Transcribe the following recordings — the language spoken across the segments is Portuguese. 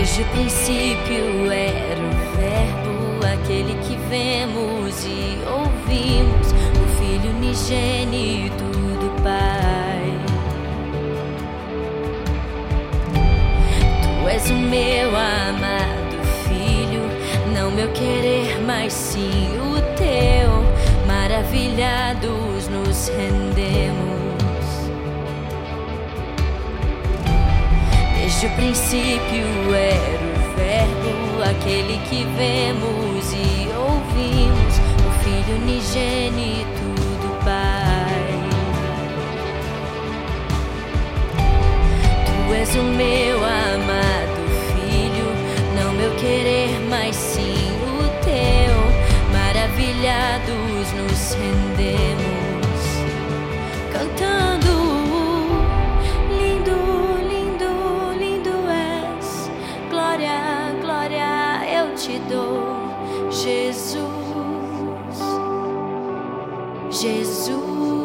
Desde o princípio era o Verbo, aquele que vemos e ouvimos, o Filho unigênito do Pai. Tu és o meu amado Filho, não meu querer, mas sim o teu. Maravilhados nos rendemos. Desde o princípio era o Verbo, aquele que vemos e ouvimos, o Filho unigênito do Pai. Tu és o meu amado Filho, não meu querer, mas sim o teu. Maravilhados nos rendemos, cantando: te dou, Jesus, Jesus.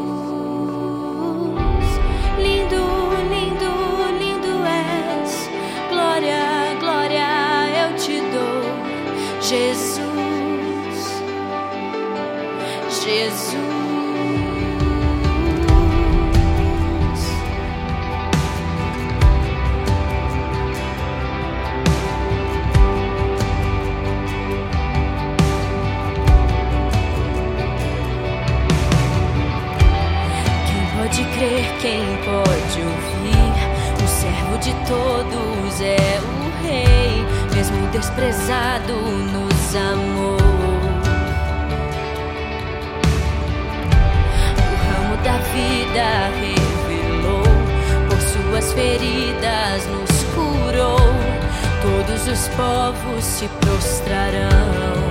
Lindo, lindo, lindo és. Glória, glória, eu te dou, Jesus, Jesus. Pode crer, quem pode ouvir? O servo de todos é o Rei, mesmo desprezado nos amou. O ramo da vida revelou, por suas feridas nos curou. Todos os povos se prostrarão.